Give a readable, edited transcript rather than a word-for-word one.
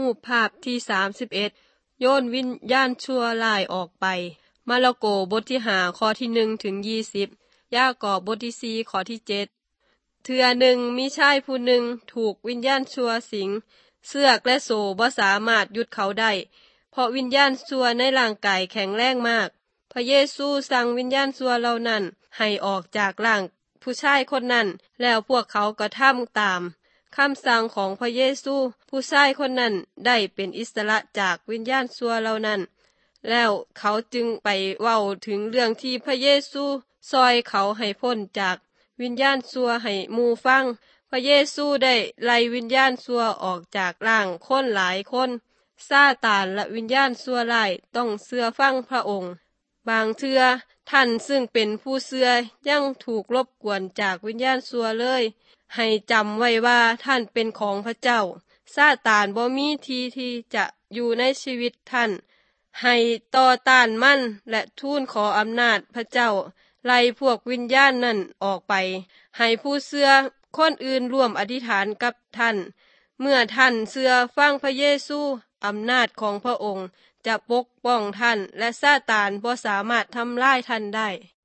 ปภาพที่31โยนวิญญาณชั่วร้ายออกไปมาระโกบทที่5ข้อที่1ถึง20ยากอบบทที่4ข้อที่7เทื่อหนึ่งมีชายผู้หนึ่งถูกวิญญาณชั่วสิงเสือกและโซ่บ่สามารถหยุดเขาได้เพราะวิญญาณชั่วในร่างกายแข็งแรงมากพระเยซูสั่งวิญญาณชั่วเหล่านั้นให้ออกจากร่างผู้ชายคนนั้นแล้วพวกเขาก็ทำตามคำสั่งของพระเยซูผู้ชายคนนั้นได้เป็นอิสระจากวิญญาณชั่วเหล่านั้นแล้วเขาจึงไปเว้าถึงเรื่องที่พระเยซูซอยเขาให้พ้นจากวิญญาณชั่วให้หมู่ฟังพระเยซูได้ไล่วิญญาณชั่วออกจากร่างคนหลายคนซาตานและวิญญาณชั่วร้ายต้องเชื่อฟังพระองค์บางเทื่อท่านซึ่งเป็นผู้เชื่อยังถูกรบกวนจากวิญญาณชั่วเลยให้จำไว้ว่าท่านเป็นของพระเจ้าซาตานบ่มีที่จะอยู่ในชีวิตท่านให้ต่อต้านมันและทูลขออำนาจพระเจ้าไล่พวกวิญญาณนั่นออกไปให้ผู้เชื่อคนอื่นร่วมอธิษฐานกับท่านเมื่อท่านเชื่อฟังพระเยซูอำนาจของพระองค์จะปกป้องท่านและซาตานบ่สามารถทำลายท่านได้